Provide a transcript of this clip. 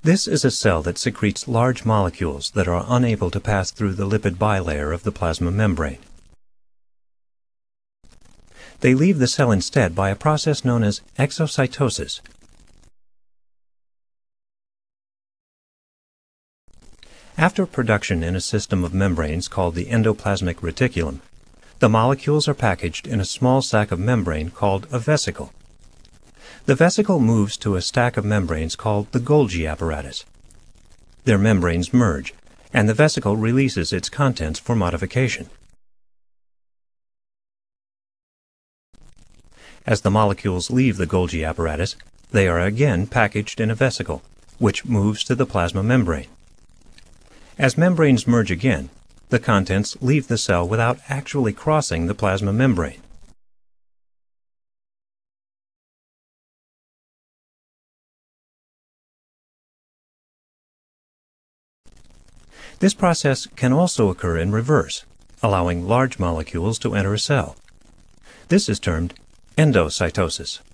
This is a cell that secretes large molecules that are unable to pass through the lipid bilayer of the plasma membrane. They leave the cell instead by a process known as exocytosis. After production in a system of membranes called the endoplasmic reticulum, the molecules are packaged in a small sac of membrane called a vesicle. The vesicle moves to a stack of membranes called the Golgi apparatus. Their membranes merge, and the vesicle releases its contents for modification. As the molecules leave the Golgi apparatus, they are again packaged in a vesicle, which moves to the plasma membrane. As membranes merge again, the contents leave the cell without actually crossing the plasma membrane. This process can also occur in reverse, allowing large molecules to enter a cell. This is termed endocytosis.